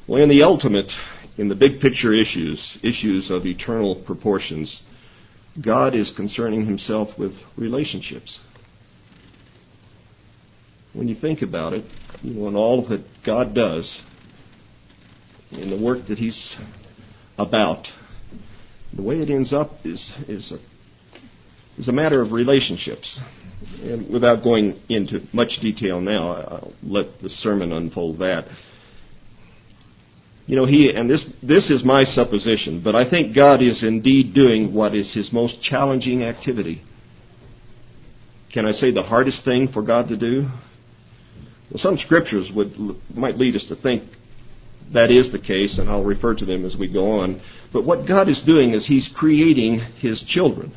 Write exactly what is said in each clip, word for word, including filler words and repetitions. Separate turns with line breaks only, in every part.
Well, in the ultimate, in the big picture issues, issues of eternal proportions, God is concerning himself with relationships. When you think about it, you know, and all that God does, in the work that he's about, the way it ends up is is a, is a matter of relationships. And without going into much detail now, I'll let the sermon unfold that. You know, he, and this this is my supposition, but I think God is indeed doing what is his most challenging activity. Can I say the hardest thing for God to do? Well, some scriptures would might lead us to think that is the case, and I'll refer to them as we go on. But what God is doing is he's creating his children.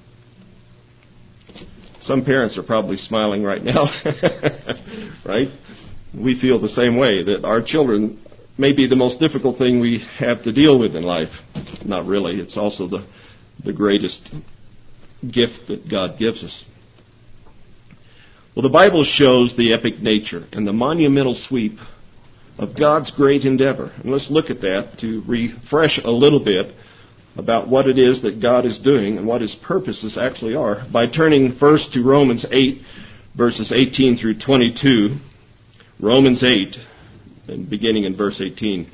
Some parents are probably smiling right now, right? We feel the same way, that our children may be the most difficult thing we have to deal with in life. Not really. It's also the, the greatest gift that God gives us. Well, the Bible shows the epic nature and the monumental sweep of God's great endeavor. And let's look at that to refresh a little bit about what it is that God is doing and what his purposes actually are by turning first to Romans eight, verses eighteen through twenty-two. Romans eight, and beginning in verse eighteen.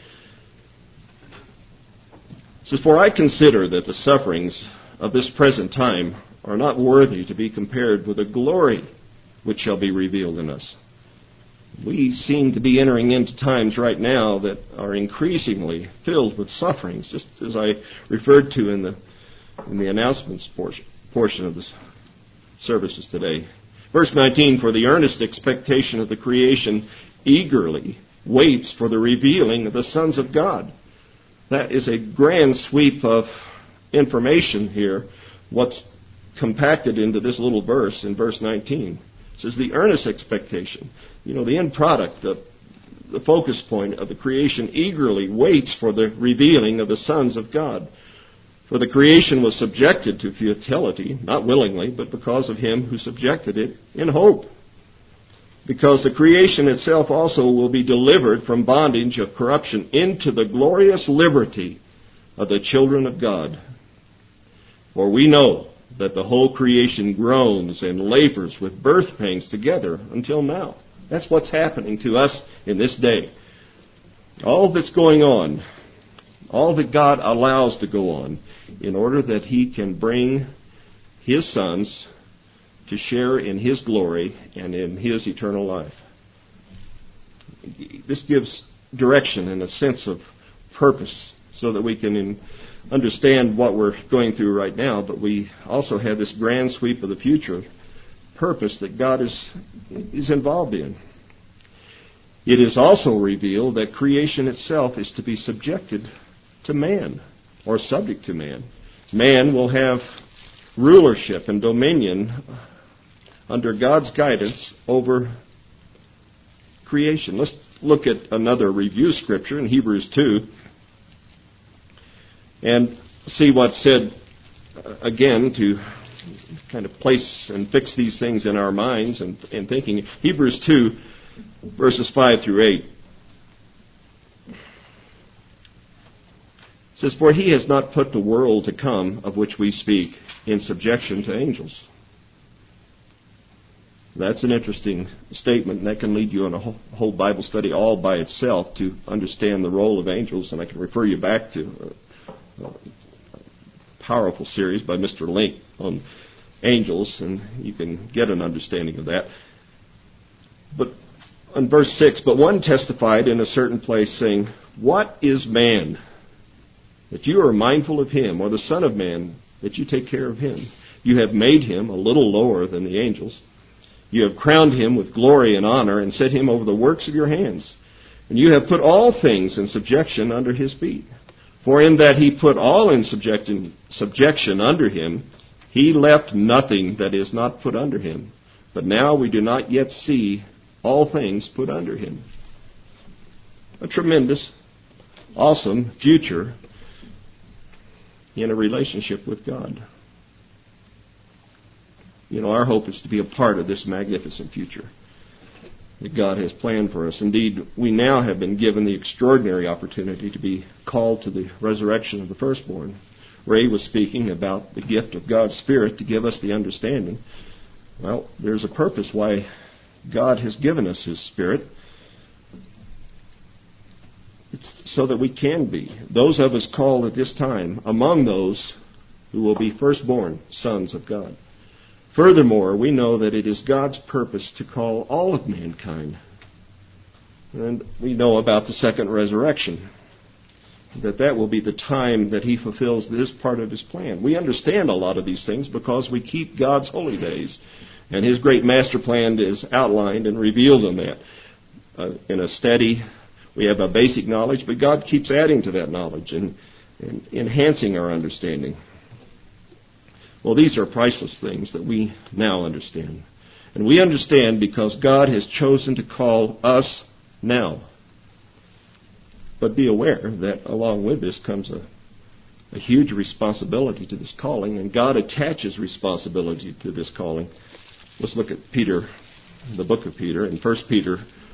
It says, "For I consider that the sufferings of this present time are not worthy to be compared with the glory which shall be revealed in us." We seem to be entering into times right now that are increasingly filled with sufferings, just as I referred to in the in the announcements portion, portion of the services today. Verse nineteen, "For the earnest expectation of the creation eagerly waits for the revealing of the sons of God." That is a grand sweep of information here, what's compacted into this little verse in verse nineteen. It says the earnest expectation. You know, the end product, the, the focus point of the creation eagerly waits for the revealing of the sons of God. For the creation was subjected to futility, not willingly, but because of him who subjected it in hope. Because the creation itself also will be delivered from bondage of corruption into the glorious liberty of the children of God. For we know that the whole creation groans and labors with birth pains together until now. That's what's happening to us in this day. All that's going on, all that God allows to go on, in order that he can bring his sons to share in his glory and in his eternal life. This gives direction and a sense of purpose so that we can in, understand what we're going through right now, but we also have this grand sweep of the future purpose that God is, is involved in. It is also revealed that creation itself is to be subjected to man, or subject to man. Man will have rulership and dominion under God's guidance over creation. Let's look at another review scripture in Hebrews two and see what's said again to kind of place and fix these things in our minds and, and thinking. Hebrews two, verses five through eight. It says, "For he has not put the world to come, of which we speak, in subjection to angels." That's an interesting statement, and that can lead you on a whole Bible study all by itself to understand the role of angels, and I can refer you back to a, a powerful series by Mister Link on angels, and you can get an understanding of that. But in verse six, "But one testified in a certain place, saying, What is man, that you are mindful of him, or the Son of Man, that you take care of him? You have made him a little lower than the angels. You have crowned him with glory and honor, and set him over the works of your hands. And you have put all things in subjection under his feet. For in that he put all in subjection, subjection under him, he left nothing that is not put under him. But now we do not yet see all things put under him." A tremendous, awesome future in a relationship with God. You know, our hope is to be a part of this magnificent future. that God has planned for us. Indeed, we now have been given the extraordinary opportunity to be called to the resurrection of the firstborn. Ray was speaking about the gift of God's Spirit to give us the understanding. Well, there's a purpose why God has given us His Spirit. It's so that we can be, those of us called at this time, among those who will be firstborn sons of God. Furthermore, we know that it is God's purpose to call all of mankind. And we know about the second resurrection, that that will be the time that He fulfills this part of His plan. We understand a lot of these things because we keep God's holy days. And His great master plan is outlined and revealed in that. Uh, in a steady, we have a basic knowledge, but God keeps adding to that knowledge and, and enhancing our understanding. Well, these are priceless things that we now understand. And we understand because God has chosen to call us now. But be aware that along with this comes a, a huge responsibility to this calling, and God attaches responsibility to this calling. Let's look at Peter, the book of Peter, in First Peter,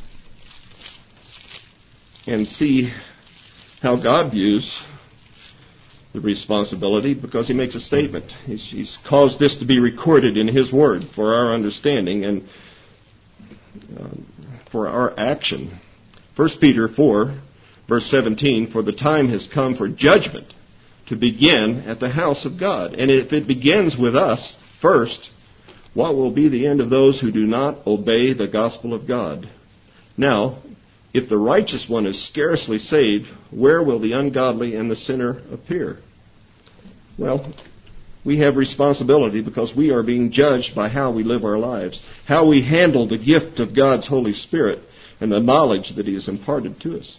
and see how God views the responsibility, because he makes a statement. He's, he's caused this to be recorded in His Word for our understanding and uh, for our action. First Peter four, verse seventeen, for the time has come for judgment to begin at the house of God. And if it begins with us first, what will be the end of those who do not obey the gospel of God? Now, if the righteous one is scarcely saved, where will the ungodly and the sinner appear? Well, we have responsibility because we are being judged by how we live our lives, how we handle the gift of God's Holy Spirit and the knowledge that He has imparted to us.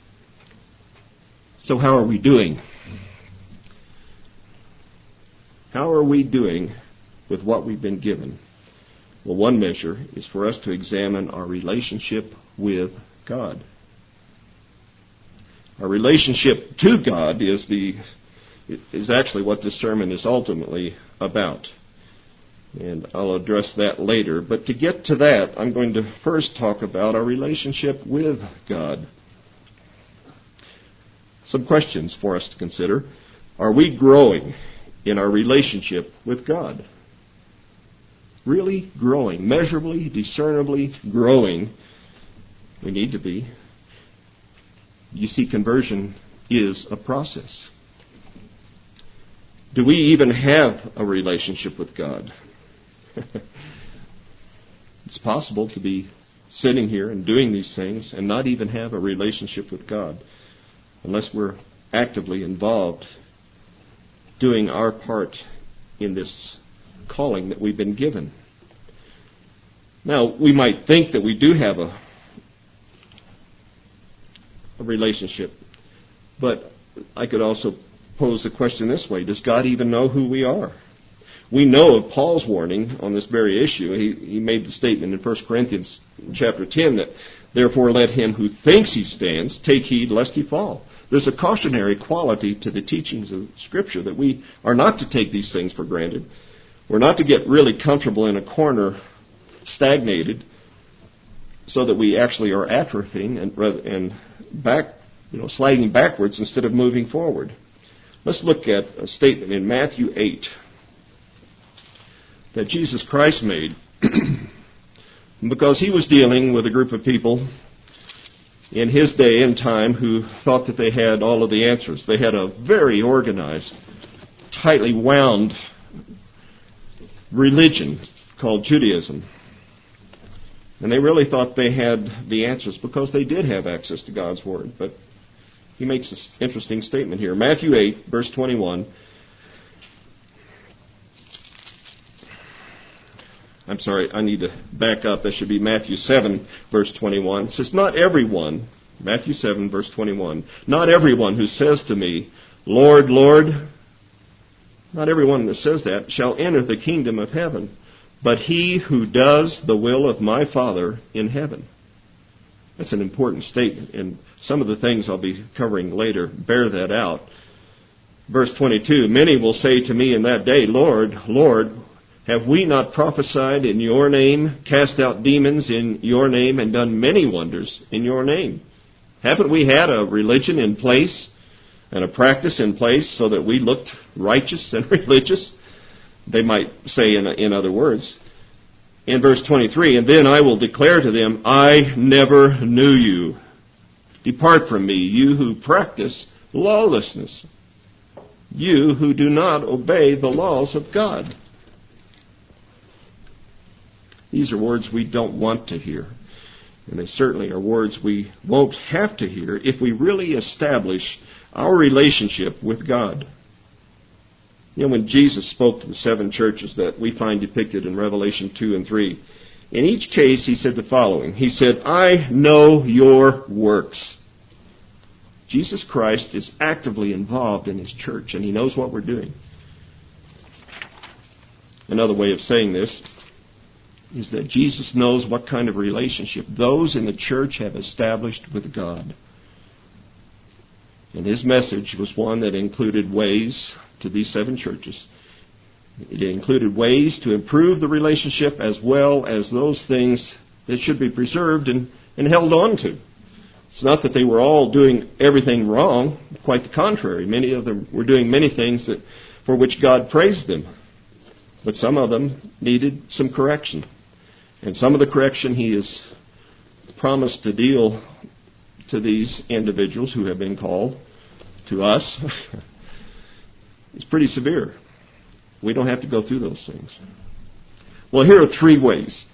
So how are we doing? How are we doing with what we've been given? Well, one measure is for us to examine our relationship with God. Our relationship to God is the is actually what this sermon is ultimately about. And I'll address that later. But to get to that, I'm going to first talk about our relationship with God. Some questions for us to consider. Are we growing in our relationship with God? Really growing, measurably, discernibly growing. We need to be. You see, conversion is a process. Do we even have a relationship with God? It's possible to be sitting here and doing these things and not even have a relationship with God unless we're actively involved doing our part in this calling that we've been given. Now, we might think that we do have a, a relationship, but I could also pose the question this way: does God even know who we are? We know of Paul's warning on this very issue. He, he made the statement in First Corinthians chapter ten that, therefore let him who thinks he stands take heed lest he fall. There's a cautionary quality to the teachings of Scripture that we are not to take these things for granted. We're not to get really comfortable in a corner, stagnated, so that we actually are atrophying and, and back, you know, sliding backwards instead of moving forward. Let's look at a statement in Matthew eight that Jesus Christ made because He was dealing with a group of people in His day and time who thought that they had all of the answers. They had a very organized, tightly wound religion called Judaism. And they really thought they had the answers because they did have access to God's Word. But He makes this interesting statement here. Matthew eight, verse twenty-one. I'm sorry, I need to back up. That should be Matthew seven, verse twenty-one. It says, not everyone, Matthew seven, verse twenty-one, not everyone who says to me, Lord, Lord, not everyone that says that shall enter the kingdom of heaven, but he who does the will of my Father in heaven. That's an important statement, and some of the things I'll be covering later bear that out. Verse twenty-two, many will say to me in that day, Lord, Lord, Have we not prophesied in your name, cast out demons in your name, and done many wonders in your name? Haven't we had a religion in place and a practice in place so that we looked righteous and religious? They might say in, in other words. In verse twenty-three, and then I will declare to them, I never knew you. Depart from me, you who practice lawlessness, you who do not obey the laws of God. These are words we don't want to hear. And they certainly are words we won't have to hear if we really establish our relationship with God. You know, when Jesus spoke to the seven churches that we find depicted in Revelation two and three, in each case he said the following. He said, I know your works. Jesus Christ is actively involved in his church, and he knows what we're doing. Another way of saying this is that Jesus knows what kind of relationship those in the church have established with God. And his message was one that included ways to these seven churches. It included ways to improve the relationship as well as those things that should be preserved and, and held on to. It's not that they were all doing everything wrong. Quite the contrary. Many of them were doing many things that for which God praised them. But some of them needed some correction. And some of the correction he has promised to deal to these individuals who have been called, to us, is pretty severe. We don't have to go through those things. Well, here are three ways.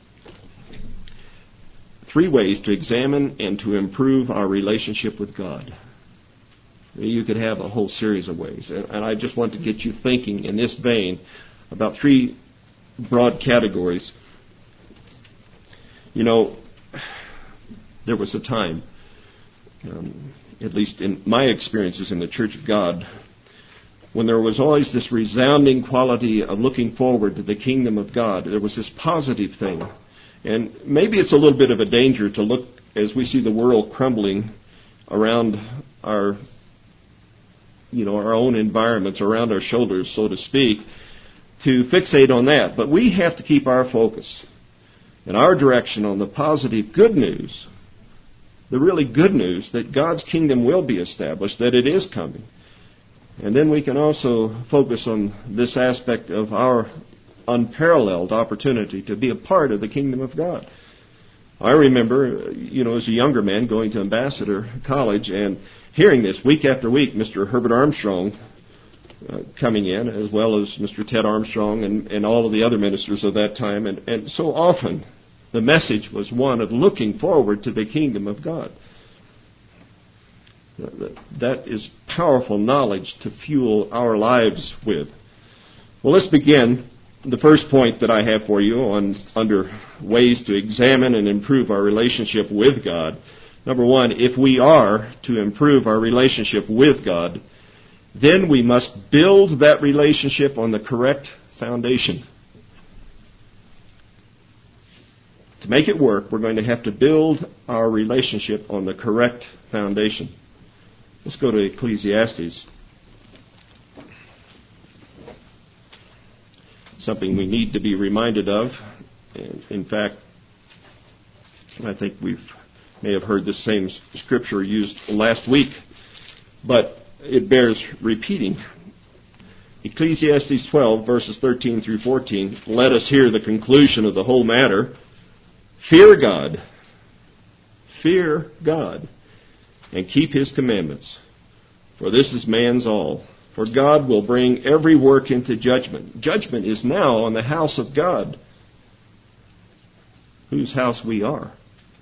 Three ways to examine and to improve our relationship with God. You could have a whole series of ways. And I just want to get you thinking in this vein about three broad categories. You know, there was a time, um, at least in my experiences in the Church of God, when there was always this resounding quality of looking forward to the kingdom of God. There was this positive thing. And maybe it's a little bit of a danger to look as we see the world crumbling around our, you know, our own environments, around our shoulders, so to speak, to fixate on that. But we have to keep our focus and our direction on the positive good news, the really good news that God's kingdom will be established, that it is coming. And then we can also focus on this aspect of our unparalleled opportunity to be a part of the kingdom of God. I remember, you know, as a younger man going to Ambassador College and hearing this week after week, Mister Herbert Armstrong uh, coming in, as well as Mister Ted Armstrong and, and all of the other ministers of that time. And, and so often the message was one of looking forward to the kingdom of God. That is powerful knowledge to fuel our lives with. Well, let's begin. The first point that I have for you on under ways to examine and improve our relationship with God. Number one, if we are to improve our relationship with God, then we must build that relationship on the correct foundation. To make it work, we're going to have to build our relationship on the correct foundation. Let's go to Ecclesiastes. Something we need to be reminded of. In fact, I think we may have heard the same scripture used last week, but it bears repeating. Ecclesiastes twelve, verses thirteen through fourteen, let us hear the conclusion of the whole matter. Fear God. Fear God. And keep his commandments. For this is man's all. For God will bring every work into judgment. Judgment is now on the house of God, whose house we are.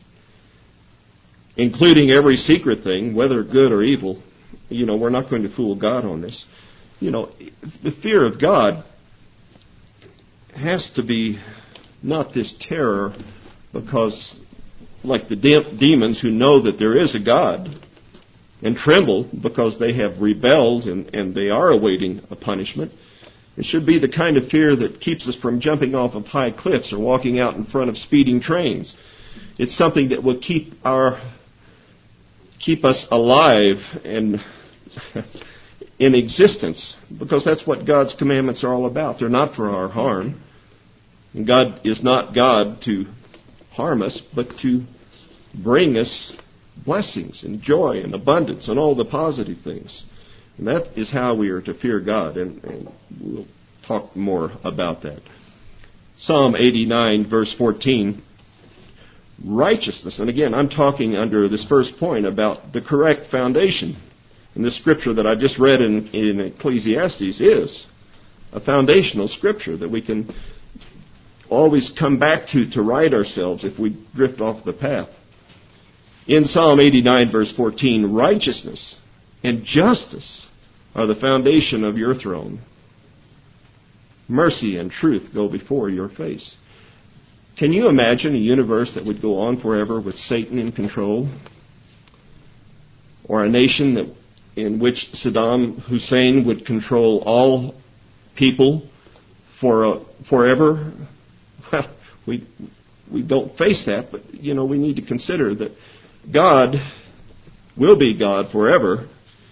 Including every secret thing, whether good or evil. You know, we're not going to fool God on this. You know, the fear of God has to be not this terror because, like the de- demons who know that there is a God and tremble because they have rebelled and, and they are awaiting a punishment. It should be the kind of fear that keeps us from jumping off of high cliffs or walking out in front of speeding trains. It's something that will keep our keep us alive and in existence, because that's what God's commandments are all about. They're not for our harm. And God is not God to harm us, but to bring us blessings and joy and abundance and all the positive things. And that is how we are to fear God, and, and we'll talk more about that. Psalm eighty-nine, verse fourteen, righteousness. And again, I'm talking under this first point about the correct foundation. And this scripture that I just read in, in Ecclesiastes is a foundational scripture that we can always come back to to right ourselves if we drift off the path. In Psalm eighty-nine, verse fourteen, righteousness and justice are the foundation of your throne. Mercy and truth go before your face. Can you imagine a universe that would go on forever with Satan in control? Or a nation that in which Saddam Hussein would control all people for uh, forever? Well, we we don't face that, but you know we need to consider that God will be God forever.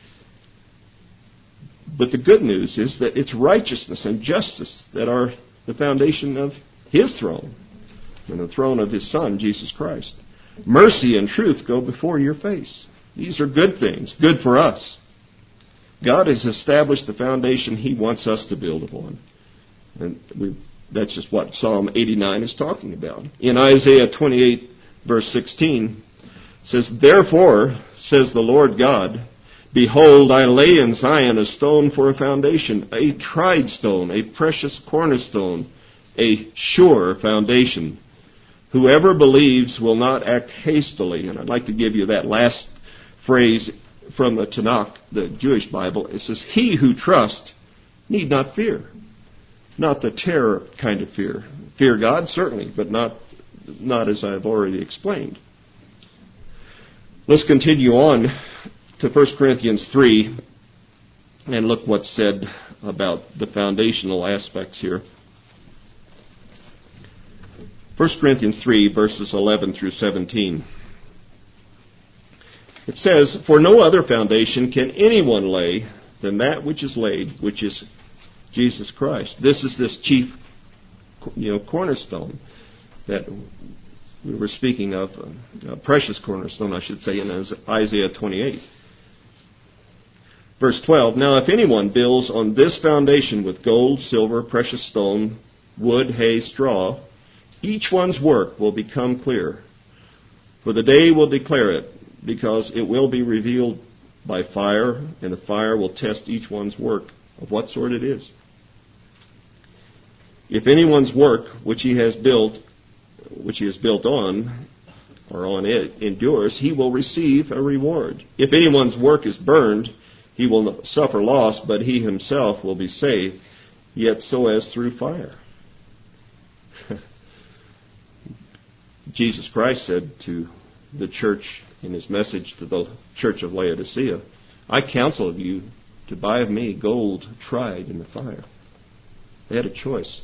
But the good news is that it's righteousness and justice that are the foundation of His throne and the throne of His Son, Jesus Christ. Mercy and truth go before your face. These are good things, good for us. God has established the foundation He wants us to build upon. And we, that's just what Psalm eighty-nine is talking about. In Isaiah twenty-eight, verse sixteen, it says, therefore, says the Lord God, behold, I lay in Zion a stone for a foundation, a tried stone, a precious cornerstone, a sure foundation. Whoever believes will not act hastily. And I'd like to give you that last phrase from the Tanakh, the Jewish Bible. It says, he who trusts need not fear. Not the terror kind of fear. Fear God, certainly, but not, not as I've already explained. Let's continue on to First Corinthians three and look what's said about the foundational aspects here. First Corinthians three, verses eleven through seventeen. It says, for no other foundation can anyone lay than that which is laid, which is Jesus Christ. This is this chief, you know, cornerstone that we were speaking of, a precious cornerstone, I should say, in Isaiah twenty-eight. Verse twelve, now if anyone builds on this foundation with gold, silver, precious stone, wood, hay, straw, each one's work will become clear. For the day will declare it, because it will be revealed by fire, and the fire will test each one's work of what sort it is. If anyone's work which he has built, which he has built on, or on it, endures, he will receive a reward. If anyone's work is burned, he will suffer loss, but he himself will be saved, yet so as through fire. Jesus Christ said to the church in His message to the church of Laodicea, I counsel you to buy of me gold tried in the fire. They had a choice.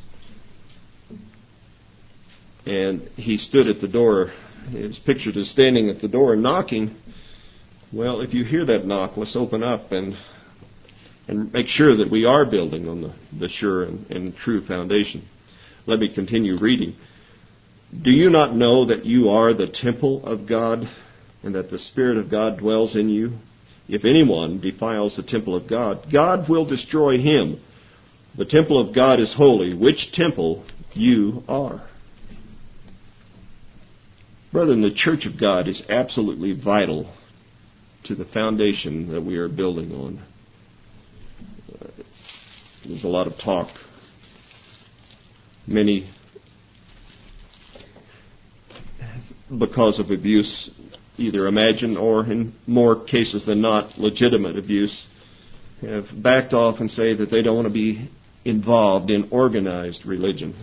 And He stood at the door. It's pictured as standing at the door and knocking. Well, if you hear that knock, let's open up and and make sure that we are building on the, the sure and, and true foundation. Let me continue reading. Do you not know that you are the temple of God and that the Spirit of God dwells in you? If anyone defiles the temple of God, God will destroy him. The temple of God is holy, which temple you are. Brethren, the church of God is absolutely vital to the foundation that we are building on. Uh, there's a lot of talk. Many, because of abuse, either imagined or in more cases than not, legitimate abuse, have backed off and say that they don't want to be involved in organized religion.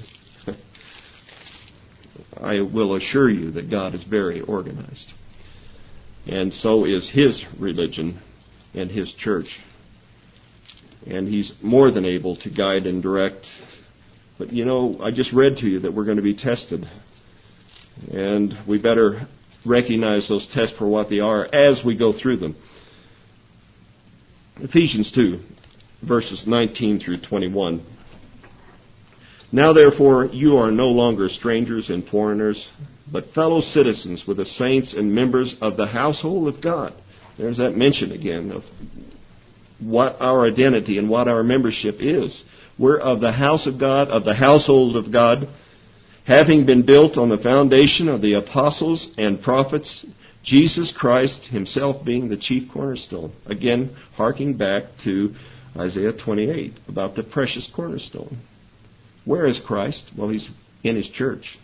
I will assure you that God is very organized. And so is His religion and His church. And He's more than able to guide and direct. But you know, I just read to you that we're going to be tested. And we better recognize those tests for what they are as we go through them. Ephesians two, verses nineteen through twenty-one. Now therefore you are no longer strangers and foreigners, but fellow citizens with the saints and members of the household of God. There's that mention again of what our identity and what our membership is. We're of the house of God, of the household of God, having been built on the foundation of the apostles and prophets, Jesus Christ himself being the chief cornerstone. Again, harking back to Isaiah twenty-eight about the precious cornerstone. Where is Christ? Well, he's in his church.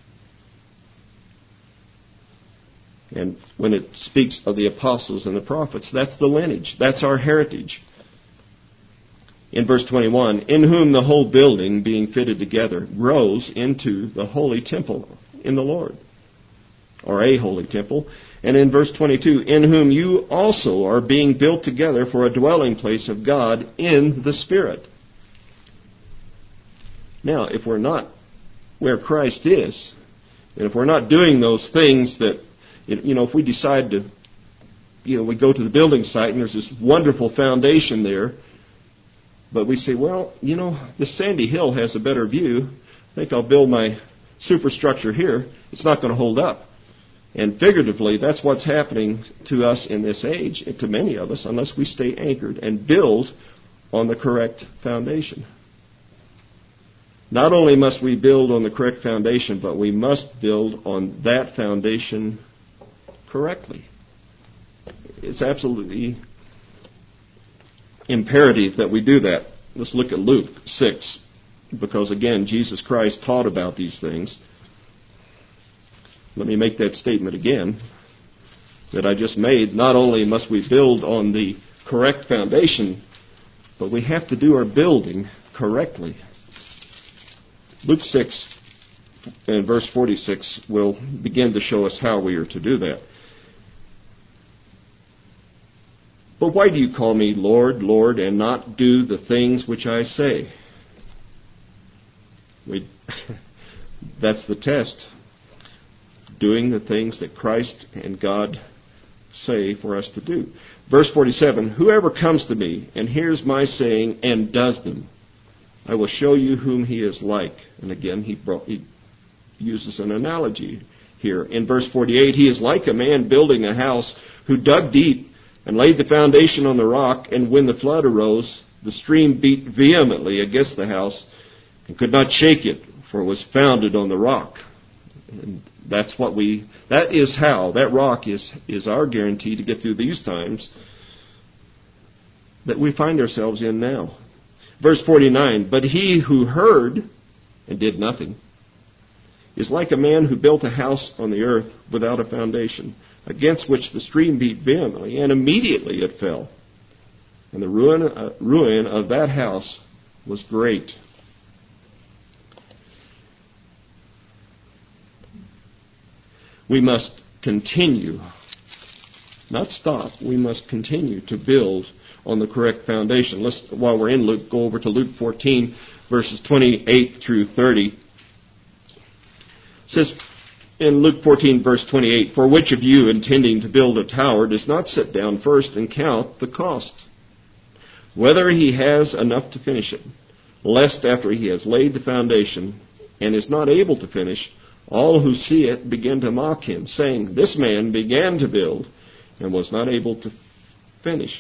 And when it speaks of the apostles and the prophets, that's the lineage. That's our heritage. In verse twenty-one, in whom the whole building, being fitted together, grows into the holy temple in the Lord, or a holy temple. And in verse twenty-two, in whom you also are being built together for a dwelling place of God in the Spirit. Now, if we're not where Christ is, and if we're not doing those things that, you know, if we decide to, you know, we go to the building site and there's this wonderful foundation there, but we say, well, you know, the sandy hill has a better view. I think I'll build my superstructure here. It's not going to hold up. And figuratively, that's what's happening to us in this age, and to many of us, unless we stay anchored and build on the correct foundation. Not only must we build on the correct foundation, but we must build on that foundation correctly. It's absolutely imperative that we do that. Let's look at Luke six, because again, Jesus Christ taught about these things. Let me make that statement again that I just made. Not only must we build on the correct foundation, but we have to do our building correctly. Luke six and verse forty-six will begin to show us how we are to do that. But why do you call me Lord, Lord, and not do the things which I say? We, that's the test. Doing the things that Christ and God say for us to do. Verse forty-seven, whoever comes to me and hears my saying and does them, I will show you whom he is like. And again, he, brought, he uses an analogy here. In verse forty-eight, he is like a man building a house who dug deep and laid the foundation on the rock, and when the flood arose, the stream beat vehemently against the house and could not shake it, for it was founded on the rock. And that's what we, that is how, that rock is, is our guarantee to get through these times that we find ourselves in now. Verse forty-nine, but he who heard and did nothing is like a man who built a house on the earth without a foundation, against which the stream beat vehemently, and immediately it fell. And the ruin, uh, ruin of that house was great. We must continue, not stop, we must continue to build on the correct foundation. Let's, while we're in Luke, go over to Luke fourteen, verses twenty-eight through thirty. It says in Luke fourteen, verse twenty-eight, for which of you, intending to build a tower, does not sit down first and count the cost, whether he has enough to finish it, lest after he has laid the foundation and is not able to finish, all who see it begin to mock him, saying, this man began to build and was not able to finish.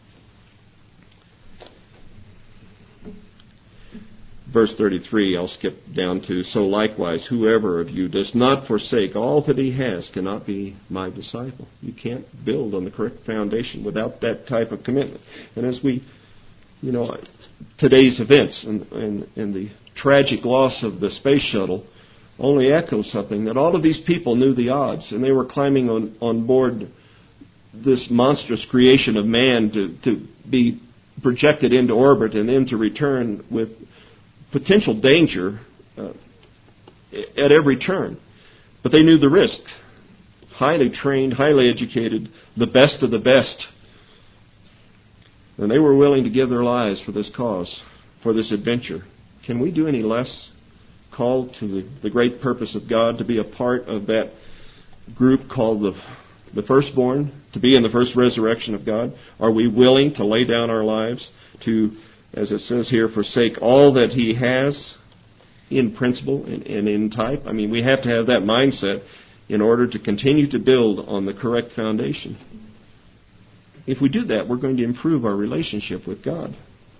Verse thirty-three, I'll skip down to, so likewise, whoever of you does not forsake all that he has cannot be my disciple. You can't build on the correct foundation without that type of commitment. And as we, you know, today's events and, and, and the tragic loss of the space shuttle only echoes something, that all of these people knew the odds, and they were climbing on, on board this monstrous creation of man to, to be projected into orbit and then to return with potential danger uh, at every turn. But they knew the risk. Highly trained, highly educated, the best of the best. And they were willing to give their lives for this cause, for this adventure. Can we do any less? Called to the, the great purpose of God, to be a part of that group called the the firstborn, to be in the first resurrection of God? Are we willing to lay down our lives to, as it says here, forsake all that He has in principle and, and in type? I mean, we have to have that mindset in order to continue to build on the correct foundation. If we do that, we're going to improve our relationship with God.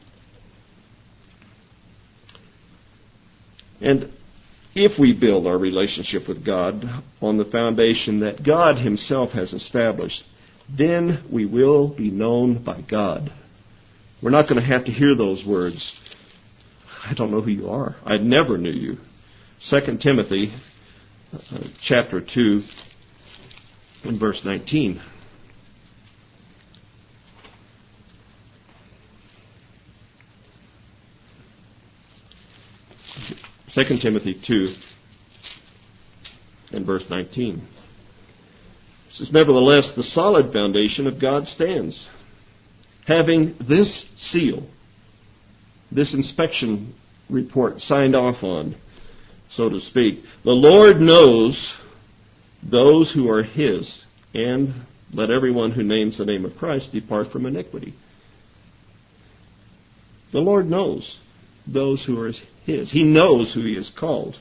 And if we build our relationship with God on the foundation that God Himself has established, then we will be known by God. We're not going to have to hear those words, I don't know who you are. I never knew you. Second Timothy uh, chapter two and verse nineteen. Second Timothy two and verse nineteen. It says, nevertheless, the solid foundation of God stands, having this seal, this inspection report signed off on, so to speak. The Lord knows those who are His, and let everyone who names the name of Christ depart from iniquity. The Lord knows those who are His. He knows who He has called.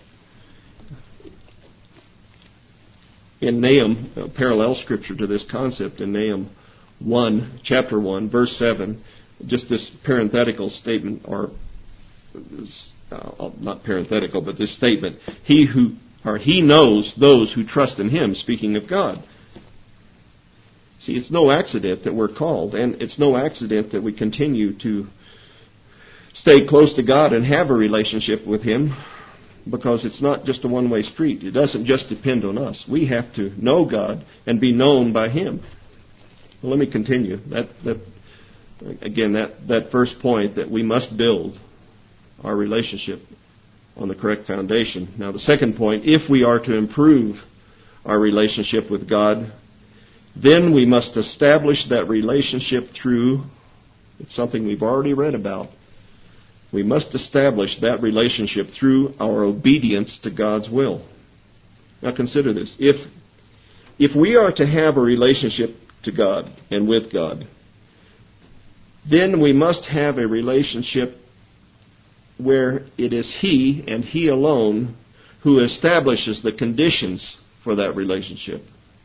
In Nahum, a parallel scripture to this concept, in Nahum one, chapter one, verse seven, just this parenthetical statement, or uh, not parenthetical, but this statement, He who, or He knows those who trust in Him, speaking of God. See, it's no accident that we're called, and it's no accident that we continue to stay close to God and have a relationship with Him, because it's not just a one-way street. It doesn't just depend on us. We have to know God and be known by Him. Well, let me continue. That, that again, that, that first point, that we must build our relationship on the correct foundation. Now, the second point, if we are to improve our relationship with God, then we must establish that relationship through, it's something we've already read about, we must establish that relationship through our obedience to God's will. Now consider this. If, if we are to have a relationship to God and with God, then we must have a relationship where it is He and He alone who establishes the conditions for that relationship.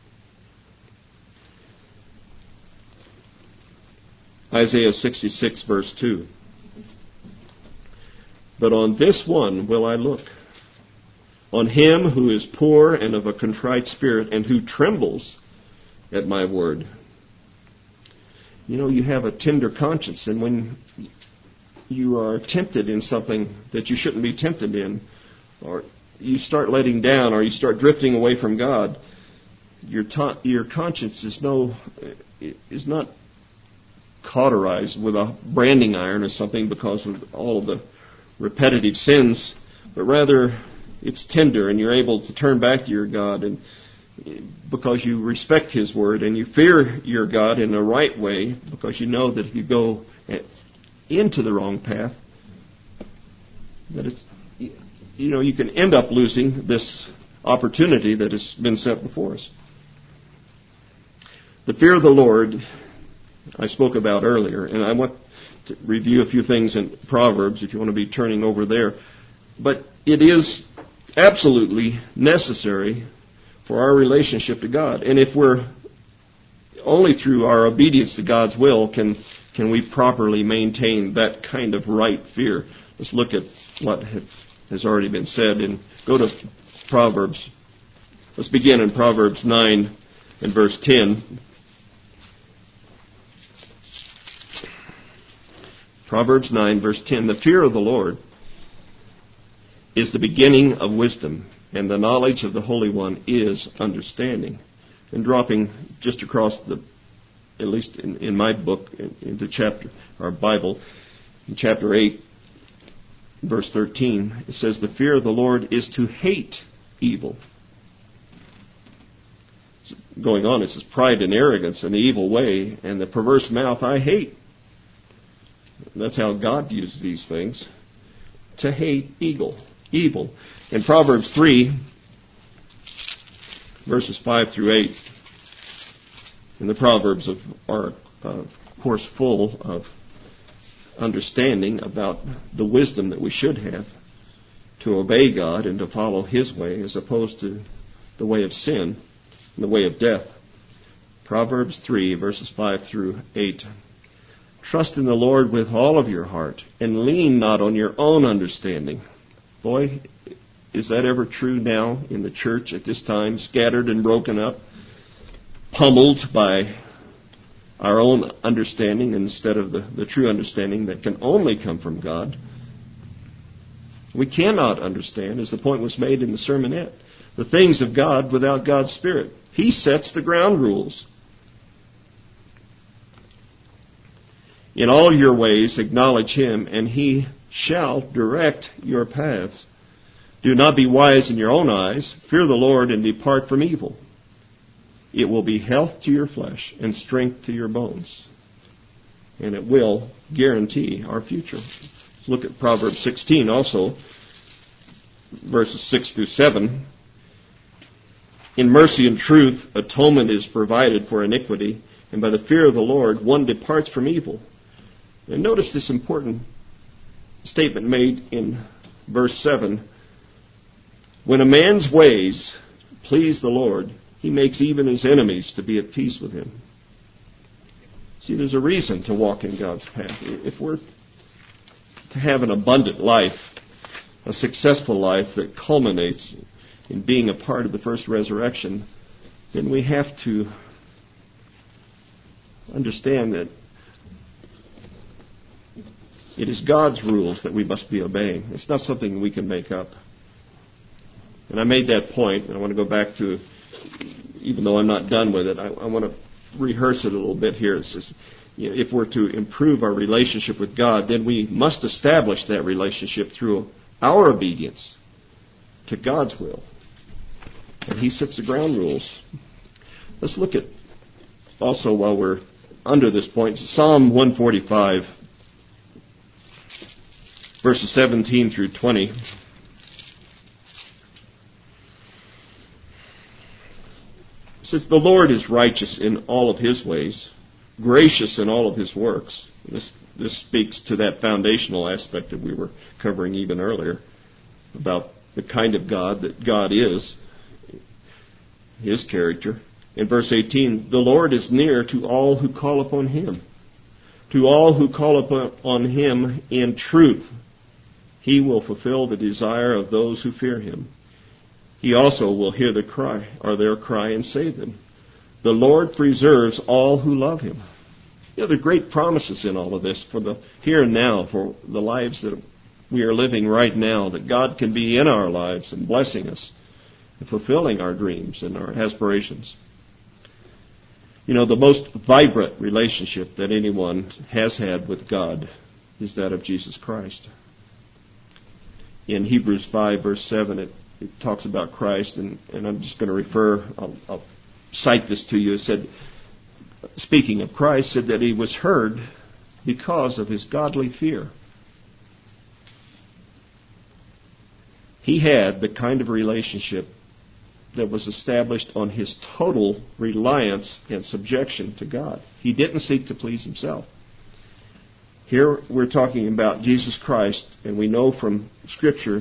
Isaiah sixty-six, verse two. But on this one will I look, on him who is poor and of a contrite spirit, and who trembles at my word. You know, you have a tender conscience, and when you are tempted in something that you shouldn't be tempted in, or you start letting down, or you start drifting away from God, your ta- your conscience is no is not cauterized with a branding iron or something because of all of the repetitive sins, but rather it's tender, and you're able to turn back to your God, and because you respect His word and you fear your God in the right way, because you know that if you go into the wrong path, that it's, you know, you can end up losing this opportunity that has been set before us. The fear of the Lord I spoke about earlier, and I want to review a few things in Proverbs if you want to be turning over there. But it is absolutely necessary for our relationship to God. And if we're only through our obedience to God's will can can we properly maintain that kind of right fear. Let's look at what has already been said and go to Proverbs. Let's begin in Proverbs nine and verse ten. Proverbs nine, verse ten, the fear of the Lord is the beginning of wisdom, and the knowledge of the Holy One is understanding. And dropping just across the, at least in, in my book, into chapter, our Bible, in chapter eight, verse thirteen, it says, the fear of the Lord is to hate evil. Going on, it says, pride and arrogance and the evil way and the perverse mouth I hate. That's how God views these things. To hate evil. Evil. In Proverbs three, verses five through eight, And the Proverbs of, are, uh, of course, full of understanding about the wisdom that we should have to obey God and to follow His way as opposed to the way of sin and the way of death. Proverbs three, verses five through eight. Trust in the Lord with all of your heart and lean not on your own understanding. Boy, is that ever true now in the church at this time, scattered and broken up, pummeled by our own understanding instead of the, the true understanding that can only come from God. We cannot understand, as the point was made in the sermonette, the things of God without God's Spirit. He sets the ground rules. In all your ways acknowledge Him, and He shall direct your paths. Do not be wise in your own eyes. Fear the Lord and depart from evil. It will be health to your flesh and strength to your bones. And it will guarantee our future. Let's look at Proverbs sixteen also, verses six through seven. In mercy and truth, atonement is provided for iniquity, and by the fear of the Lord, one departs from evil. And notice this important statement made in verse seven. When a man's ways please the Lord, He makes even his enemies to be at peace with him. See, there's a reason to walk in God's path. If we're to have an abundant life, a successful life that culminates in being a part of the first resurrection, then we have to understand that it is God's rules that we must be obeying. It's not something we can make up. And I made that point, and I want to go back to, even though I'm not done with it, I, I want to rehearse it a little bit here. It says, you know, if we're to improve our relationship with God, then we must establish that relationship through our obedience to God's will. And He sets the ground rules. Let's look at, also while we're under this point, Psalm one forty-five, verses seventeen through twenty. It says, the Lord is righteous in all of His ways, gracious in all of His works. This, this speaks to that foundational aspect that we were covering even earlier about the kind of God that God is, His character. In verse eighteen, the Lord is near to all who call upon Him, to all who call upon Him in truth. He will fulfill the desire of those who fear Him. He also will hear the cry, or their cry, and save them. The Lord preserves all who love Him. You know, there are great promises in all of this for the here and now, for the lives that we are living right now, that God can be in our lives and blessing us and fulfilling our dreams and our aspirations. You know, the most vibrant relationship that anyone has had with God is that of Jesus Christ. In Hebrews five, verse seven, it It talks about Christ, and, and I'm just going to refer, I'll, I'll cite this to you. It said, speaking of Christ, said that He was heard because of His godly fear. He had the kind of relationship that was established on His total reliance and subjection to God. He didn't seek to please Himself. Here we're talking about Jesus Christ, and we know from Scripture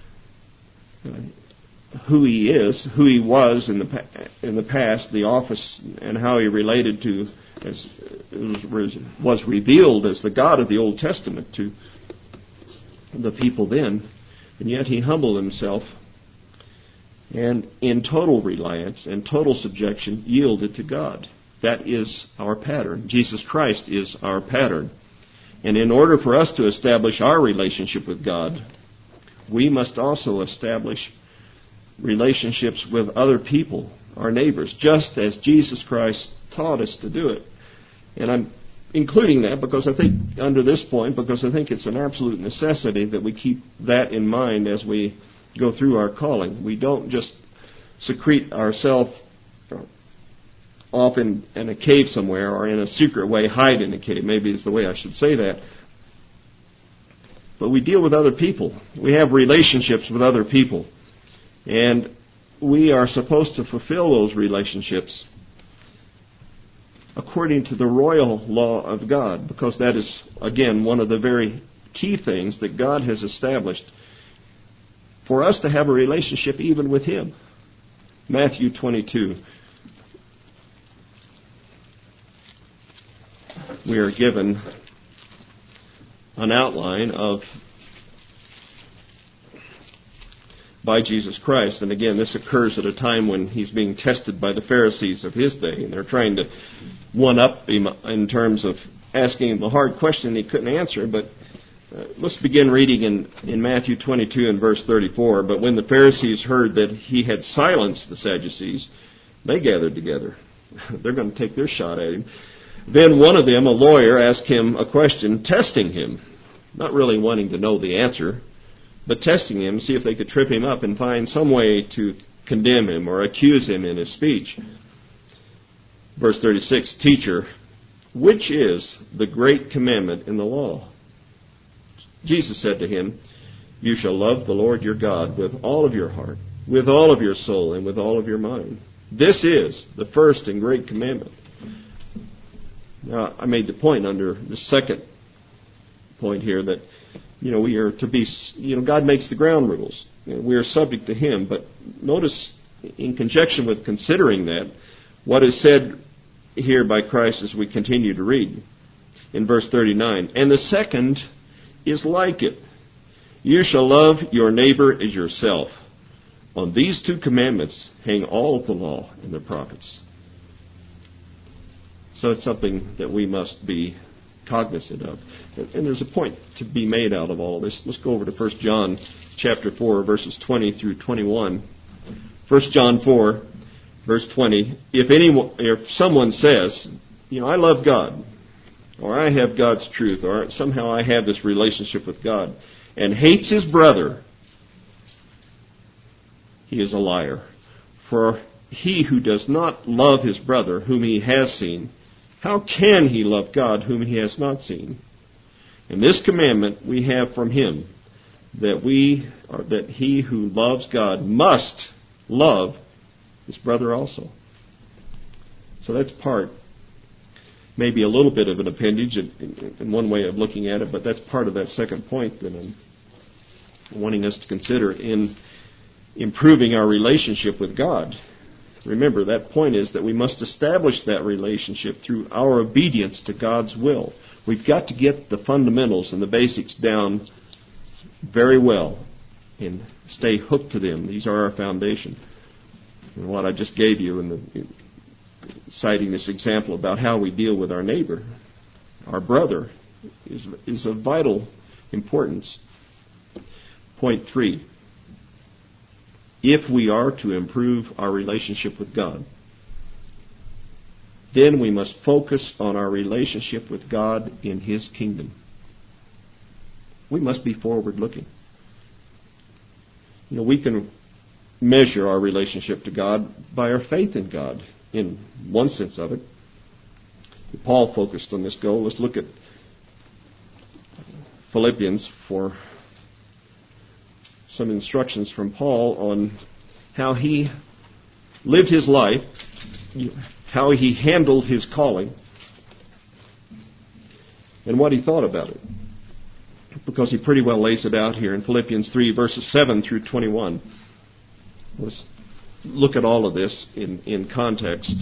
who He is, who He was in the in the past, the office, and how He related to, as was, was revealed as the God of the Old Testament to the people then, and yet He humbled Himself and in total reliance and total subjection yielded to God. That is our pattern. Jesus Christ is our pattern. And in order for us to establish our relationship with God, we must also establish relationships with other people, our neighbors, just as Jesus Christ taught us to do it. And I'm including that because I think, under this point, because I think it's an absolute necessity that we keep that in mind as we go through our calling. We don't just secrete ourselves off in, in a cave somewhere or in a secret way hide in a cave. Maybe is the way I should say that. But we deal with other people. We have relationships with other people. And we are supposed to fulfill those relationships according to the royal law of God, because that is, again, one of the very key things that God has established for us to have a relationship even with Him. Matthew twenty-two. We are given an outline of by Jesus Christ. And again, this occurs at a time when He's being tested by the Pharisees of His day. And they're trying to one-up Him in terms of asking Him a hard question He couldn't answer. But uh, let's begin reading in, in Matthew twenty-two and verse thirty-four. But when the Pharisees heard that He had silenced the Sadducees, they gathered together. They're going to take their shot at Him. Then one of them, a lawyer, asked Him a question, testing Him, not really wanting to know the answer, but testing Him, see if they could trip Him up and find some way to condemn Him or accuse Him in His speech. Verse thirty-six, Teacher, which is the great commandment in the law? Jesus said to him, You shall love the Lord your God with all of your heart, with all of your soul, and with all of your mind. This is the first and great commandment. Now, I made the point under the second point here that, you know, we are to be, you know, God makes the ground rules. You know, we are subject to Him. But notice, in conjunction with considering that, what is said here by Christ as we continue to read in verse thirty-nine. And the second is like it. You shall love your neighbor as yourself. On these two commandments hang all of the law and the prophets. So it's something that we must be cognizant of. And there's a point to be made out of all of this. Let's go over to First John chapter four, verses twenty through twenty-one. First John four, verse twenty. If anyone, if someone says, you know, I love God, or I have God's truth, or somehow I have this relationship with God, and hates his brother, he is a liar. For he who does not love his brother, whom he has seen, how can he love God whom he has not seen? And this commandment we have from him, that we, or that he who loves God must love his brother also. So that's part, maybe a little bit of an appendage in, in, in one way of looking at it, but that's part of that second point that I'm wanting us to consider in improving our relationship with God. Remember, that point is that we must establish that relationship through our obedience to God's will. We've got to get the fundamentals and the basics down very well and stay hooked to them. These are our foundation. And what I just gave you in, the, in citing this example about how we deal with our neighbor, our brother, is, is of vital importance. Point three. If we are to improve our relationship with God, then we must focus on our relationship with God in His kingdom. We must be forward-looking. You know, we can measure our relationship to God by our faith in God, in one sense of it. Paul focused on this goal. Let's look at Philippians for some instructions from Paul on how he lived his life, how he handled his calling, and what he thought about it. Because he pretty well lays it out here in Philippians three, verses seven through twenty-one. Let's look at all of this in, in context.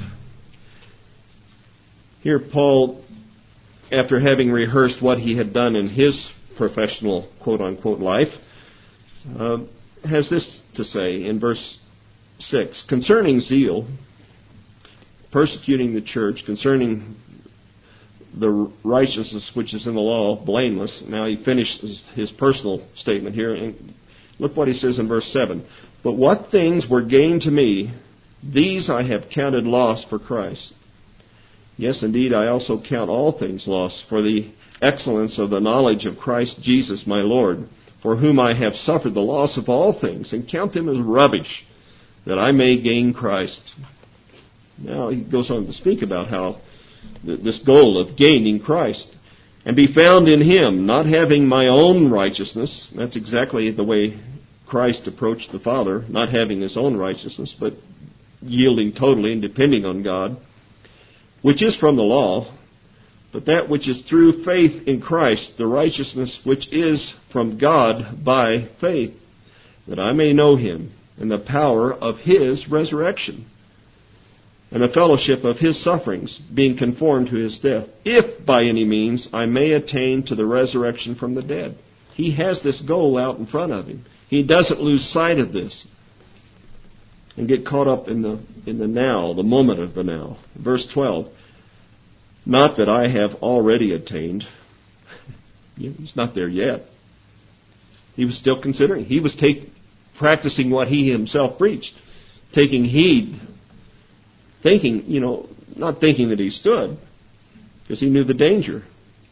Here Paul, after having rehearsed what he had done in his professional quote-unquote life, Uh, has this to say in verse six. Concerning zeal, persecuting the church, concerning the righteousness which is in the law, blameless. Now he finishes his personal statement here. And look what he says in verse seven. But what things were gain to me, these I have counted loss for Christ. Yes, indeed, I also count all things loss for the excellence of the knowledge of Christ Jesus my Lord, for whom I have suffered the loss of all things, and count them as rubbish, that I may gain Christ. Now he goes on to speak about how th- this goal of gaining Christ, and be found in Him, not having my own righteousness. That's exactly the way Christ approached the Father, not having His own righteousness, but yielding totally and depending on God. which is from the law, but that which is through faith in Christ, the righteousness which is from God by faith, that I may know him and the power of his resurrection, and the fellowship of his sufferings, being conformed to his death, if by any means I may attain to the resurrection from the dead. He has this goal out in front of him. He doesn't lose sight of this and get caught up in the in the now, the moment of the now. Verse twelve, not that I have already attained. He's not there yet. He was still considering. He was take, practicing what he himself preached, taking heed, thinking, you know, not thinking that he stood, because he knew the danger.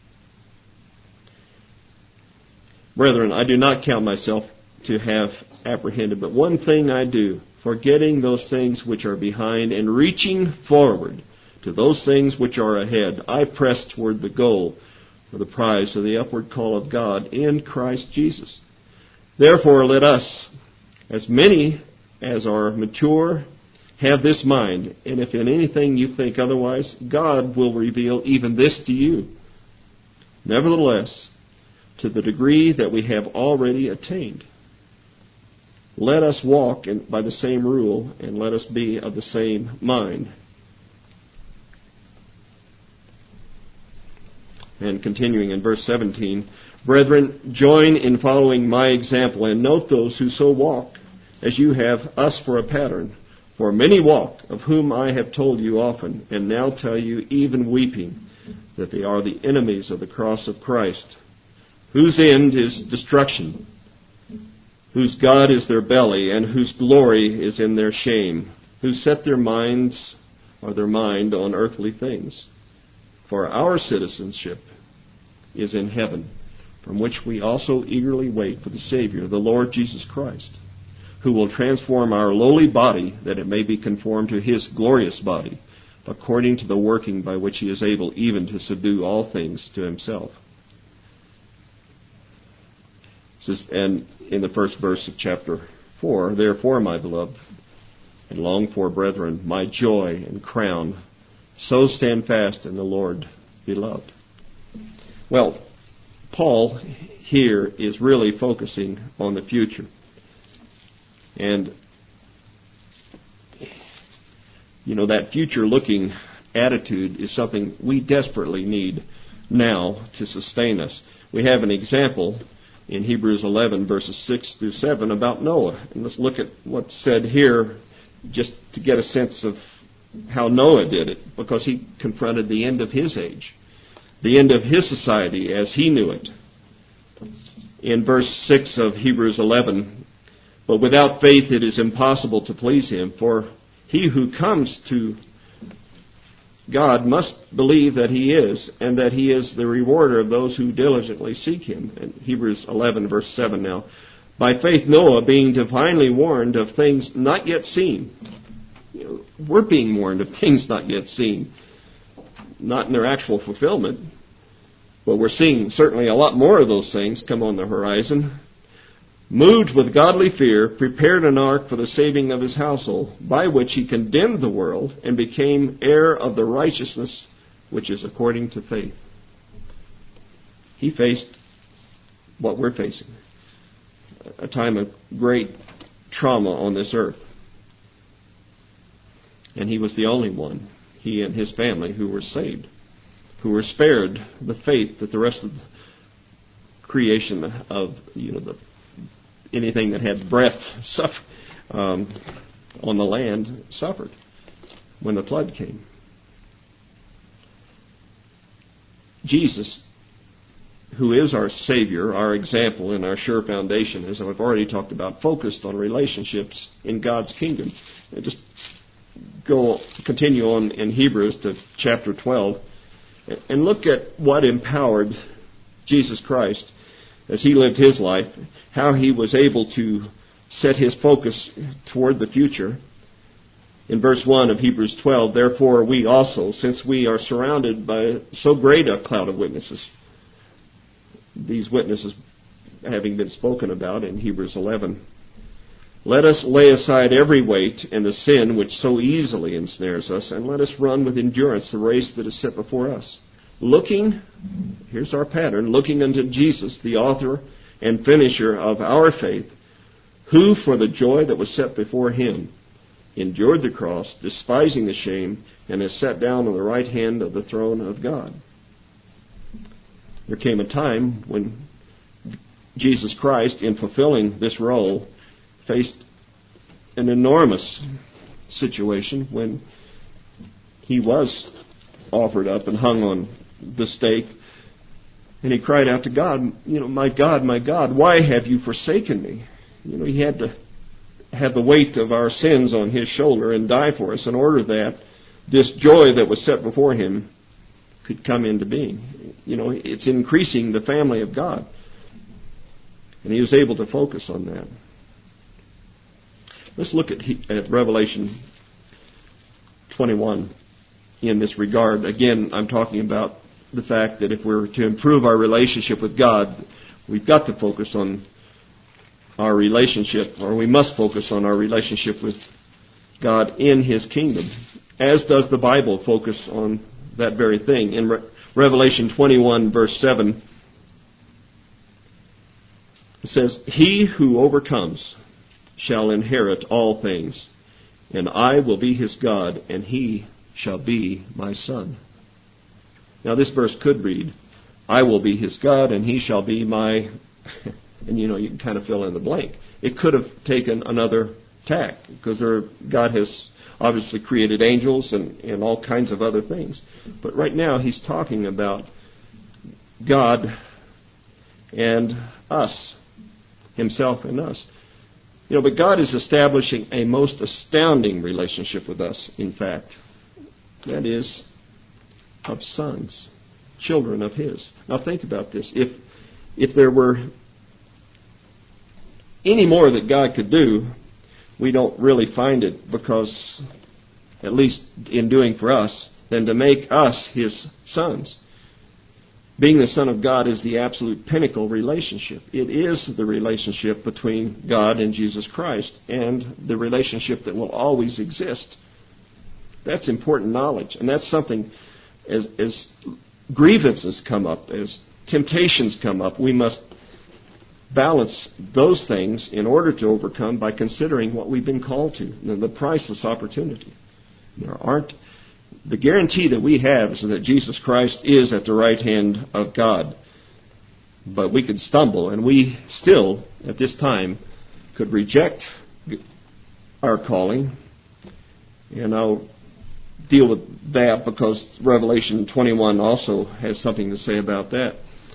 Brethren, I do not count myself to have apprehended, but one thing I do, forgetting those things which are behind and reaching forward to those things which are ahead, I press toward the goal for the prize of the upward call of God in Christ Jesus. Therefore, let us, as many as are mature, have this mind, and if in anything you think otherwise, God will reveal even this to you. Nevertheless, to the degree that we have already attained, let us walk in, by the same rule, and let us be of the same mind. And continuing in verse seventeen, brethren, join in following my example, and note those who so walk, as you have us for a pattern. For many walk, of whom I have told you often, and now tell you, even weeping, that they are the enemies of the cross of Christ, whose end is destruction, whose God is their belly, and whose glory is in their shame, who set their minds, or their mind, on earthly things. For our citizenship is in heaven, from which we also eagerly wait for the Savior, the Lord Jesus Christ, who will transform our lowly body, that it may be conformed to his glorious body, according to the working by which he is able even to subdue all things to himself. And in the first verse of chapter four, therefore, my beloved and longed for brethren, my joy and crown, so stand fast in the Lord, beloved. Well, Paul here is really focusing on the future. And, you know, that future-looking attitude is something we desperately need now to sustain us. We have an example in Hebrews eleven, verses six through seven, about Noah. And let's look at what's said here just to get a sense of how Noah did it, because he confronted the end of his age, the end of his society as he knew it. In verse six of Hebrews eleven, but without faith it is impossible to please him, for he who comes to God must believe that he is, and that he is the rewarder of those who diligently seek him. In Hebrews eleven, verse seven now. By faith Noah, being divinely warned of things not yet seen. You know, we're being warned of things not yet seen. Not in their actual fulfillment, but we're seeing certainly a lot more of those things come on the horizon. Moved with godly fear, prepared an ark for the saving of his household, by which he condemned the world and became heir of the righteousness which is according to faith. He faced what we're facing, a time of great trauma on this earth. And he was the only one, he and his family, who were saved, who were spared the fate that the rest of the creation of, you know, the anything that had breath suffer, um, on the land suffered when the flood came. Jesus, who is our Savior, our example, and our sure foundation, as I've already talked about, focused on relationships in God's kingdom. And just go continue on in Hebrews to chapter twelve and look at what empowered Jesus Christ as he lived his life, how he was able to set his focus toward the future. In verse one of Hebrews twelve, therefore we also, since we are surrounded by so great a cloud of witnesses, these witnesses having been spoken about in Hebrews eleven, Let us lay aside every weight and the sin which so easily ensnares us, and let us run with endurance the race that is set before us. Looking, here's our pattern, looking unto Jesus, the author and finisher of our faith, who for the joy that was set before him endured the cross, despising the shame, and is set down on the right hand of the throne of God. There came a time when Jesus Christ, in fulfilling this role, faced an enormous situation when he was offered up and hung on the stake, and he cried out to God, you know, my God, my God, why have you forsaken me? You know, he had to have the weight of our sins on his shoulder and die for us in order that this joy that was set before him could come into being. You know, it's increasing the family of God. And he was able to focus on that. Let's look at, at Revelation twenty-one in this regard. Again, I'm talking about the fact that if we're to improve our relationship with God, we've got to focus on our relationship, or we must focus on our relationship with God in His kingdom, as does the Bible focus on that very thing. In Re- Revelation twenty-one, verse seven, it says, "He who overcomes shall inherit all things, and I will be his God, and he shall be my son." Now this verse could read, "I will be his God, and he shall be my..." And you know, you can kind of fill in the blank. It could have taken another tack, because there, God has obviously created angels and, and all kinds of other things. But right now he's talking about God and us, himself and us. You know, but God is establishing a most astounding relationship with us, in fact. That is, of sons, children of His. Now think about this. If if there were any more that God could do, we don't really find it, because, at least in doing for us, than to make us His sons. Being the Son of God is the absolute pinnacle relationship. It is the relationship between God and Jesus Christ, and the relationship that will always exist. That's important knowledge, and that's something, as, as grievances come up, as temptations come up, we must balance those things in order to overcome by considering what we've been called to, and the priceless opportunity. There aren't The guarantee that we have is that Jesus Christ is at the right hand of God. But we could stumble, and we still, at this time, could reject our calling. And I'll deal with that because Revelation twenty-one also has something to say about that.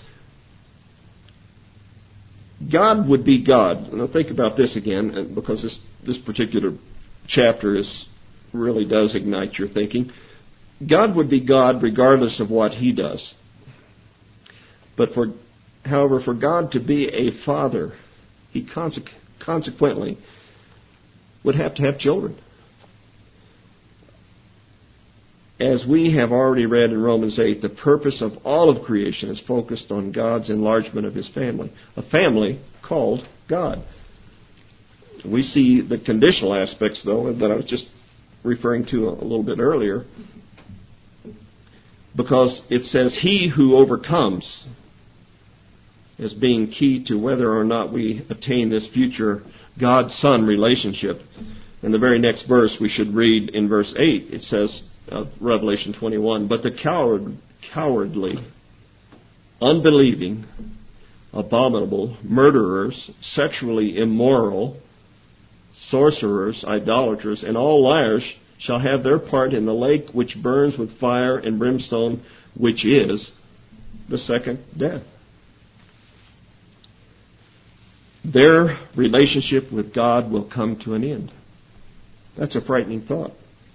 God would be God. Now think about this again, because this, this particular chapter is really does ignite your thinking. God would be God regardless of what He does. But for, however, for God to be a father, He conse- consequently would have to have children. As we have already read in Romans eight, the purpose of all of creation is focused on God's enlargement of His family. A family called God. We see the conditional aspects, though, that I was just referring to a little bit earlier, because it says, "He who overcomes," as being key to whether or not we attain this future God-Son relationship. In the very next verse we should read in verse eight, it says, of Revelation twenty-one, "But the coward, cowardly, unbelieving, abominable, murderers, sexually immoral, sorcerers, idolaters, and all liars shall have their part in the lake which burns with fire and brimstone, which is the second death." Their relationship with God will come to an end. That's a frightening thought.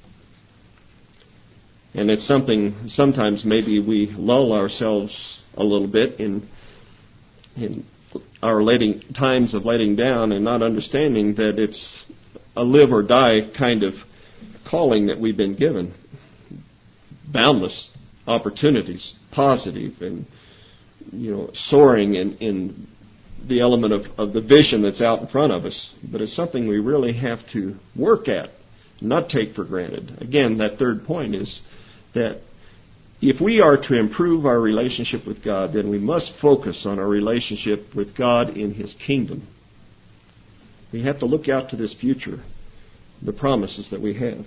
And it's something, sometimes maybe we lull ourselves a little bit in in our letting, times of letting down and not understanding that it's a live or die kind of calling that we've been given. Boundless opportunities, positive and, you know, soaring in, in the element of, of the vision that's out in front of us, but it's something we really have to work at, not take for granted. Again, that third point is that if we are to improve our relationship with God, then we must focus on our relationship with God in His kingdom. We have to look out to this future, the promises that we have.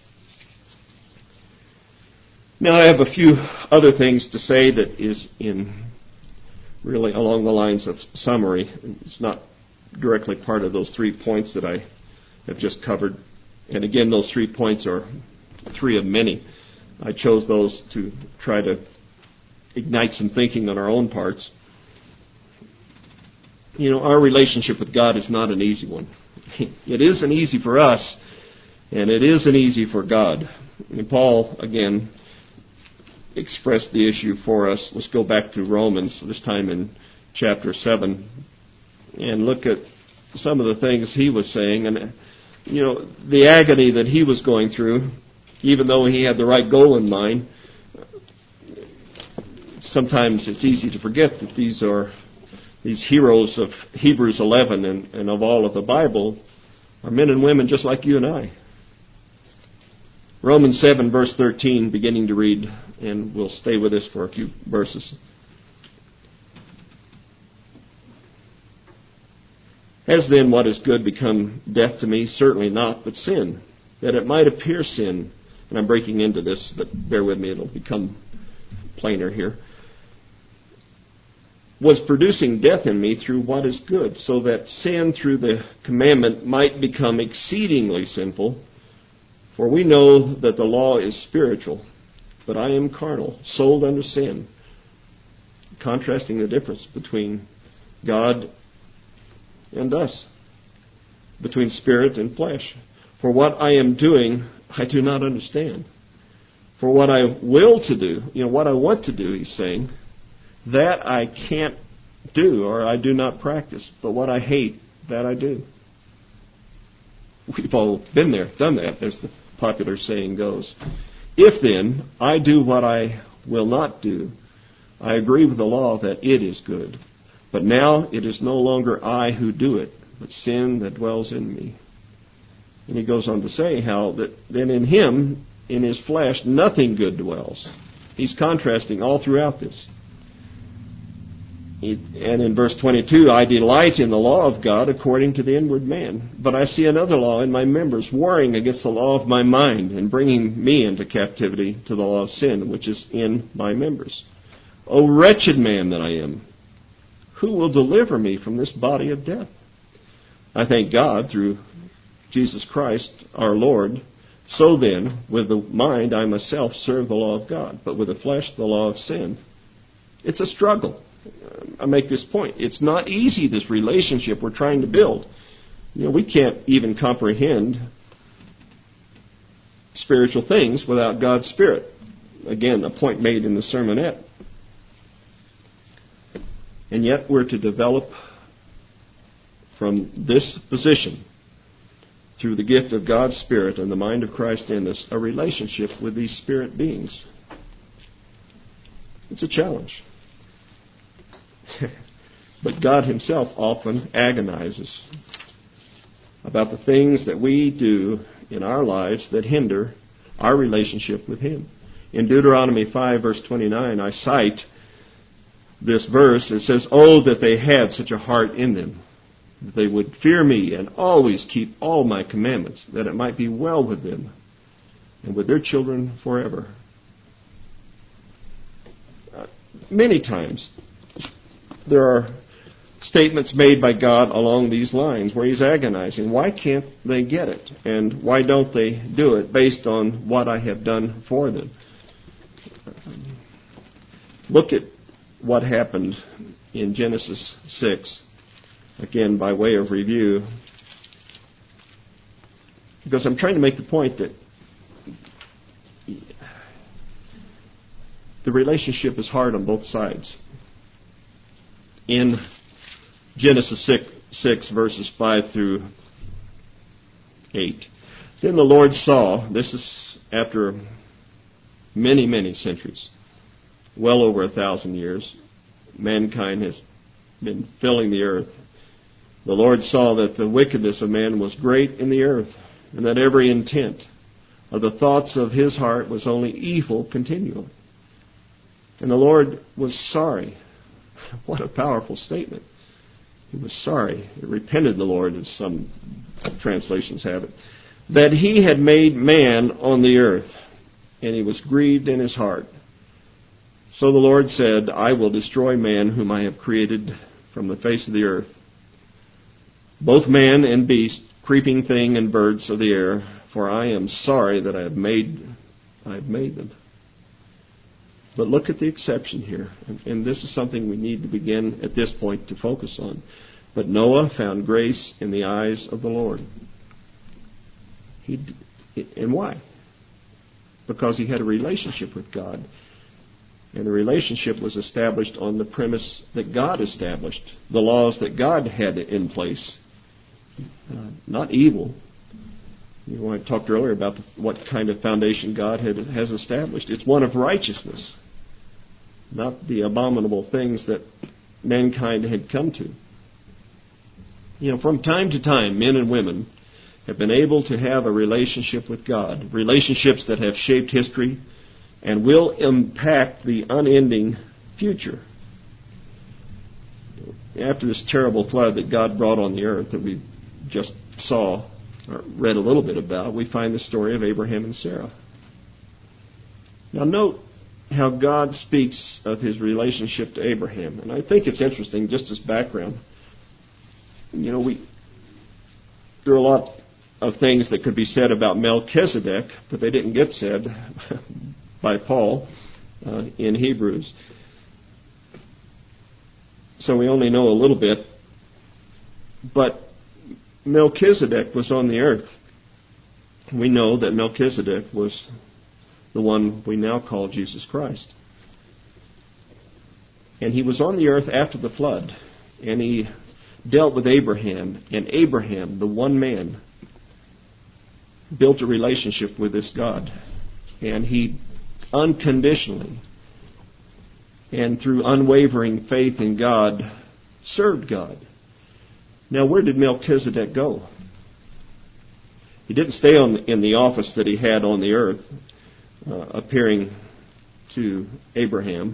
Now, I have a few other things to say that is in really along the lines of summary. It's not directly part of those three points that I have just covered. And again, those three points are three of many. I chose those to try to ignite some thinking on our own parts. You know, our relationship with God is not an easy one. It isn't easy for us, and it isn't easy for God. And Paul, again, expressed the issue for us. Let's go back to Romans, this time in chapter seven, and look at some of the things he was saying. And, you know, the agony that he was going through, even though he had the right goal in mind, sometimes it's easy to forget that these are these heroes of Hebrews eleven and, and of all of the Bible are men and women just like you and I. Romans seven, verse thirteen, beginning to read, and we'll stay with this for a few verses. Has then what is good become death to me? Certainly not, but sin, that it might appear sin. And I'm breaking into this, but bear with me, it'll become plainer here. Was producing death in me through what is good, so that sin through the commandment might become exceedingly sinful. For we know that the law is spiritual, but I am carnal, sold under sin. Contrasting the difference between God and us, between spirit and flesh. For what I am doing, I do not understand. For what I will to do, you know, what I want to do, he's saying, that I can't do, or I do not practice. But what I hate, that I do. We've all been there, done that, as the popular saying goes. If then I do what I will not do, I agree with the law that it is good. But now it is no longer I who do it, but sin that dwells in me. And he goes on to say how that then in him, in his flesh, nothing good dwells. He's contrasting all throughout this. And in verse twenty-two, I delight in the law of God according to the inward man. But I see another law in my members, warring against the law of my mind and bringing me into captivity to the law of sin, which is in my members. O wretched man that I am, who will deliver me from this body of death? I thank God through Jesus Christ our Lord. So then, with the mind I myself serve the law of God, but with the flesh the law of sin. It's a struggle. I make this point. It's not easy, this relationship we're trying to build. You know, we can't even comprehend spiritual things without God's Spirit. Again, a point made in the sermonette. And yet we're to develop from this position, through the gift of God's Spirit and the mind of Christ in us, a relationship with these spirit beings. It's a challenge. But God Himself often agonizes about the things that we do in our lives that hinder our relationship with Him. In Deuteronomy five, verse twenty-nine, I cite this verse. It says, "Oh, that they had such a heart in them, that they would fear me and always keep all my commandments, that it might be well with them and with their children forever." Uh, many times there are statements made by God along these lines where He's agonizing. Why can't they get it? And why don't they do it based on what I have done for them? Look at what happened in Genesis six. Again, by way of review. Because I'm trying to make the point that the relationship is hard on both sides. In Genesis six, six, verses five through eight. Then the Lord saw, this is after many, many centuries, well over a thousand years, mankind has been filling the earth. The Lord saw that the wickedness of man was great in the earth, and that every intent of the thoughts of his heart was only evil continually. And the Lord was sorry. What a powerful statement. He was sorry. It repented the Lord, as some translations have it, that he had made man on the earth, and he was grieved in his heart. So the Lord said, I will destroy man whom I have created from the face of the earth, both man and beast, creeping thing and birds of the air, for I am sorry that I have made I have made them. But look at the exception here, and, and this is something we need to begin at this point to focus on. But Noah found grace in the eyes of the Lord. He, and why? Because he had a relationship with God. And the relationship was established on the premise that God established, the laws that God had in place. Uh, not evil. You know, I talked earlier about the, what kind of foundation God had, has established. It's one of righteousness, not the abominable things that mankind had come to. You know, from time to time, men and women have been able to have a relationship with God, relationships that have shaped history and will impact the unending future. After this terrible flood that God brought on the earth that we just saw or read a little bit about, we find the story of Abraham and Sarah. Now note how God speaks of his relationship to Abraham. And I think it's interesting, just as background. You know, we there are a lot of things that could be said about Melchizedek, but they didn't get said by Paul uh, in Hebrews. So we only know a little bit. But Melchizedek was on the earth. We know that Melchizedek was the one we now call Jesus Christ. And he was on the earth after the flood. And he dealt with Abraham. And Abraham, the one man, built a relationship with this God. And he unconditionally and through unwavering faith in God served God. Now, where did Melchizedek go? He didn't stay on, in the office that he had on the earth, uh, appearing to Abraham.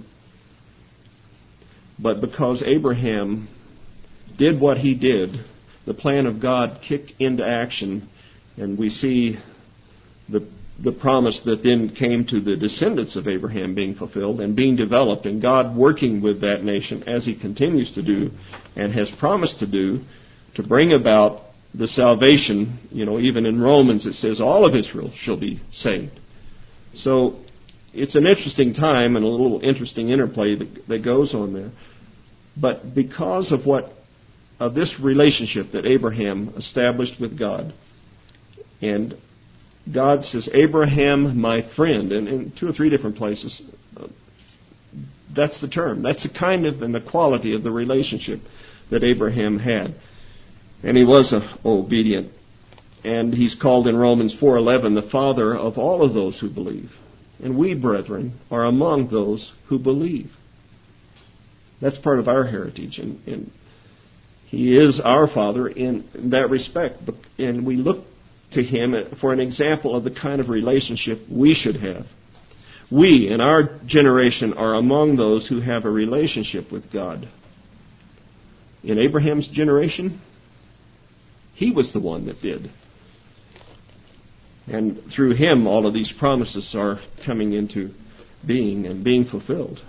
But because Abraham did what he did, the plan of God kicked into action, and we see the the promise that then came to the descendants of Abraham being fulfilled and being developed, and God working with that nation as he continues to do and has promised to do, to bring about the salvation. You know, even in Romans it says all of Israel shall be saved. So it's an interesting time and a little interesting interplay that, that goes on there. But because of what of this relationship that Abraham established with God, and God says, Abraham, my friend, and in two or three different places, uh, that's the term. That's the kind of and the quality of the relationship that Abraham had. And he was uh, obedient. And he's called in Romans four eleven the father of all of those who believe. And we, brethren, are among those who believe. That's part of our heritage. And, and he is our father in that respect. And we look to him for an example of the kind of relationship we should have. We, in our generation, are among those who have a relationship with God. In Abraham's generation, he was the one that did. And through him, all of these promises are coming into being and being fulfilled.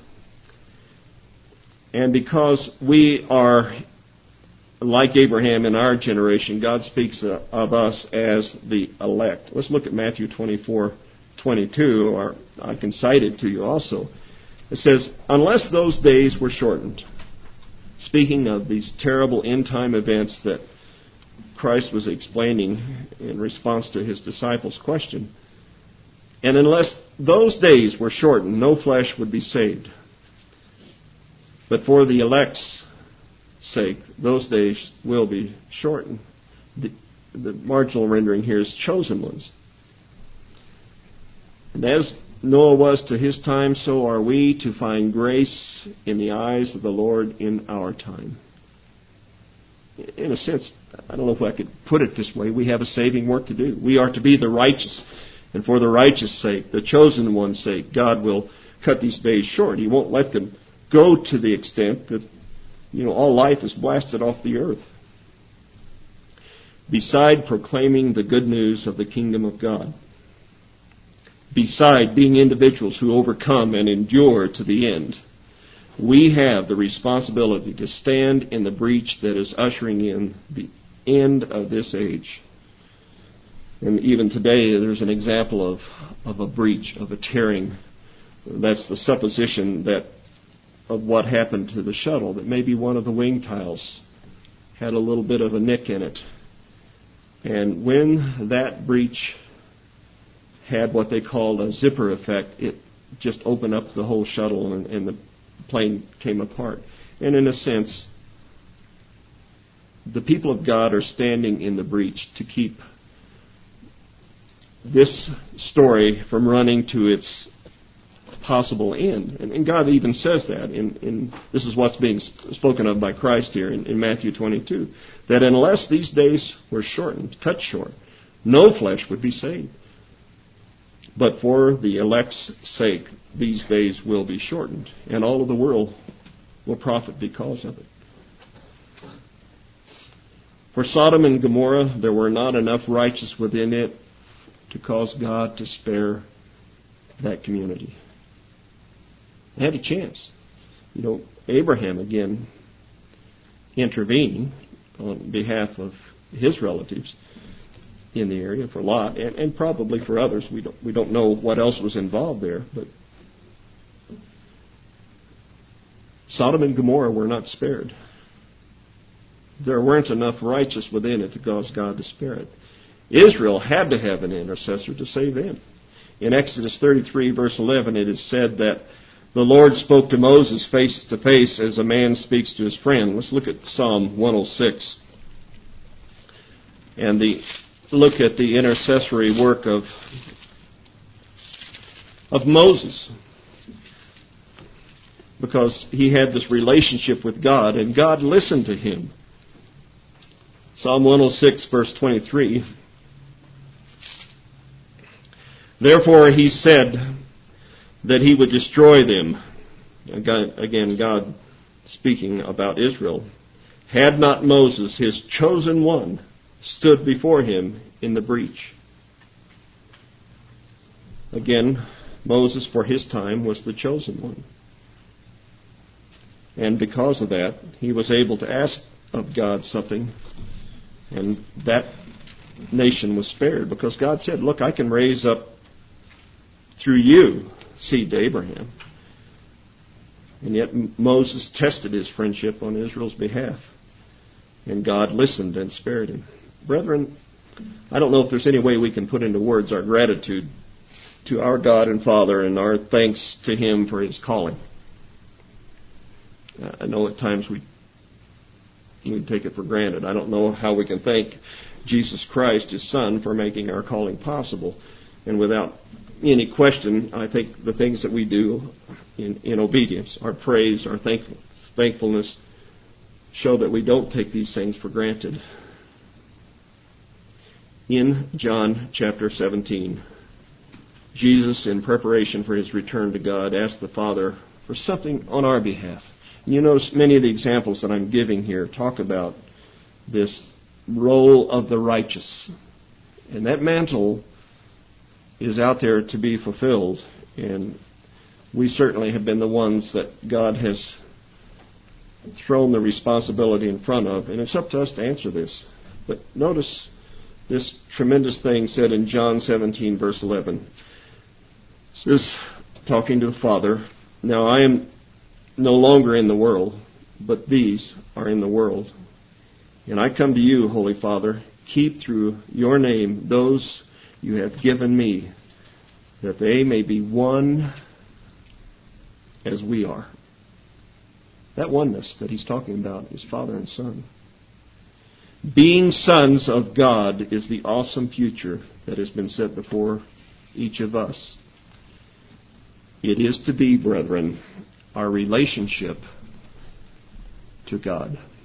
And because we are like Abraham in our generation, God speaks uh, of us as the elect. Let's look at Matthew twenty-four twenty-two, or I can cite it to you also. It says, unless those days were shortened, speaking of these terrible end-time events that Christ was explaining in response to his disciples' question, and unless those days were shortened, no flesh would be saved. But for the elect's sake, those days will be shortened. The, the marginal rendering here is chosen ones. And as Noah was to his time, so are we to find grace in the eyes of the Lord in our time. In a sense, I don't know if I could put it this way, we have a saving work to do. We are to be the righteous. And for the righteous' sake, the chosen one's sake, God will cut these days short. He won't let them go to the extent that, you know, all life is blasted off the earth. Beside proclaiming the good news of the kingdom of God, beside being individuals who overcome and endure to the end, we have the responsibility to stand in the breach that is ushering in the end of this age. And even today, there's an example of, of a breach, of a tearing. That's the supposition that of what happened to the shuttle, that maybe one of the wing tiles had a little bit of a nick in it. And when that breach had what they called a zipper effect, it just opened up the whole shuttle and, and the plane came apart. And in a sense, the people of God are standing in the breach to keep this story from running to its possible end. And, and God even says that. In, in this is what's being spoken of by Christ here in, in Matthew twenty-two. That unless these days were shortened, cut short, no flesh would be saved. But for the elect's sake, these days will be shortened, and all of the world will profit because of it. For Sodom and Gomorrah, there were not enough righteous within it to cause God to spare that community. They had a chance. You know, Abraham, again, intervening on behalf of his relatives in the area for Lot, and, and probably for others. We don't we don't know what else was involved there, but Sodom and Gomorrah were not spared. There weren't enough righteous within it to cause God to spare it. Israel had to have an intercessor to save them. In Exodus thirty-three, verse eleven, it is said that the Lord spoke to Moses face to face as a man speaks to his friend. Let's look at Psalm one oh six. And the look at the intercessory work of, of Moses. Because he had this relationship with God, and God listened to him. Psalm one oh six, verse twenty-three. Therefore he said that he would destroy them. Again, God speaking about Israel. Had not Moses, his chosen one, stood before him in the breach. Again, Moses for his time was the chosen one. And because of that, he was able to ask of God something, and that nation was spared because God said, look, I can raise up through you seed to Abraham. And yet Moses tested his friendship on Israel's behalf, and God listened and spared him. Brethren, I don't know if there's any way we can put into words our gratitude to our God and Father and our thanks to Him for His calling. I know at times we we take it for granted. I don't know how we can thank Jesus Christ, His Son, for making our calling possible. And without any question, I think the things that we do in, in obedience, our praise, our thankful, thankfulness, show that we don't take these things for granted. In John chapter seventeen, Jesus, in preparation for His return to God, asked the Father for something on our behalf. And you notice many of the examples that I'm giving here talk about this role of the righteous. And that mantle is out there to be fulfilled. And we certainly have been the ones that God has thrown the responsibility in front of. And it's up to us to answer this. But notice this tremendous thing said in John seventeen, verse eleven. This is talking to the Father. Now I am no longer in the world, but these are in the world. And I come to you, Holy Father, keep through your name those you have given me, that they may be one as we are. That oneness that he's talking about is Father and Son. Being sons of God is the awesome future that has been set before each of us. It is to be, brethren, our relationship to God.